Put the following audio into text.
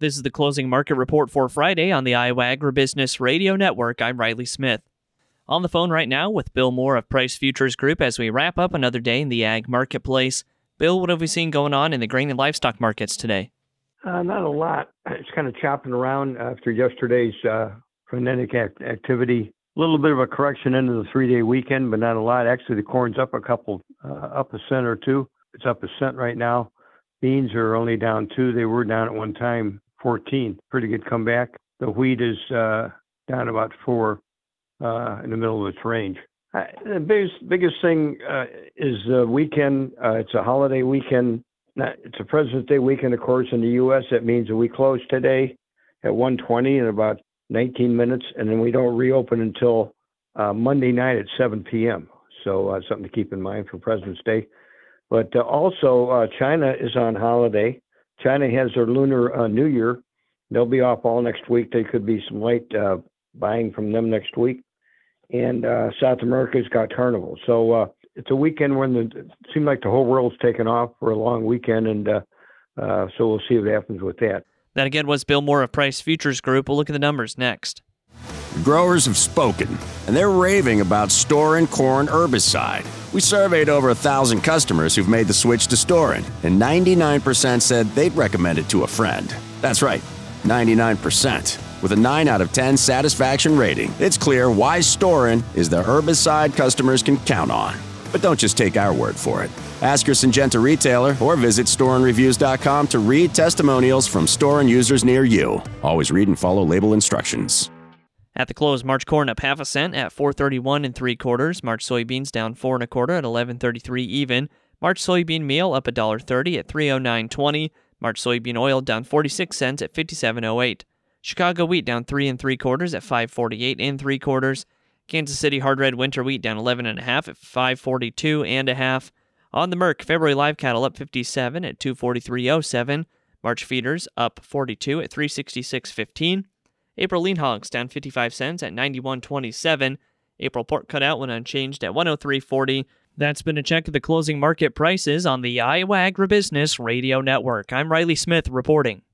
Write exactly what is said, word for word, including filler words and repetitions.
This is the closing market report for Friday on the Iowa Agribusiness Radio Network. I'm Riley Smith. On the phone right now with Bill Moore of Price Futures Group as we wrap up another day in the ag marketplace. Bill, what have we seen going on in the grain and livestock markets today? Uh, not a lot. It's kind of chopping around after yesterday's uh, frenetic act- activity. A little bit of a correction into the three-day weekend, but not a lot. Actually, the corn's up a couple, uh, up a cent or two. It's up a cent right now. Beans are only down two. They were down at one time fourteen. Pretty good comeback. The wheat is uh, down about four uh, in the middle of its range. Uh, the biggest biggest thing uh, is the weekend. Uh, it's a holiday weekend. Not, it's a President's Day weekend, of course, in the U S That means that we close today at one twenty in about nineteen minutes, and then we don't reopen until uh, Monday night at seven p.m. So uh, something to keep in mind for President's Day. But uh, also, uh, China is on holiday. China has their Lunar uh, New Year. They'll be off all next week. There could be some light uh, buying from them next week. And uh, South America's got Carnival. So uh, it's a weekend when the, it seems like the whole world's taken off for a long weekend, and uh, uh, so we'll see what happens with that. That again was Bill Moore of Price Futures Group. We'll look at the numbers next. Growers have spoken, and they're raving about Storin corn herbicide. We surveyed over a thousand customers who've made the switch to Storin, and ninety-nine percent said they'd recommend it to a friend. That's right, ninety-nine percent. With a nine out of ten satisfaction rating, it's clear why Storin is the herbicide customers can count on. But don't just take our word for it. Ask your Syngenta retailer or visit storin reviews dot com to read testimonials from Storin users near you. Always read and follow label instructions. At the close, March corn up half a cent at four thirty-one and three quarters. March soybeans down four and a quarter at eleven thirty-three even. March soybean meal up one dollar thirty at three oh nine twenty. March soybean oil down forty-six cents at fifty-seven oh eight. Chicago wheat down three and three quarters at five forty-eight and three quarters. Kansas City hard red winter wheat down eleven and a half at five forty-two and a half. On the Merc, February live cattle up fifty-seven at two forty-three oh seven. March feeders up forty-two at three sixty-six fifteen. April lean hogs down fifty-five cents at ninety-one twenty-seven. April pork cutout went unchanged at one oh three forty. That's been a check of the closing market prices on the Iowa Agribusiness Radio Network. I'm Riley Smith reporting.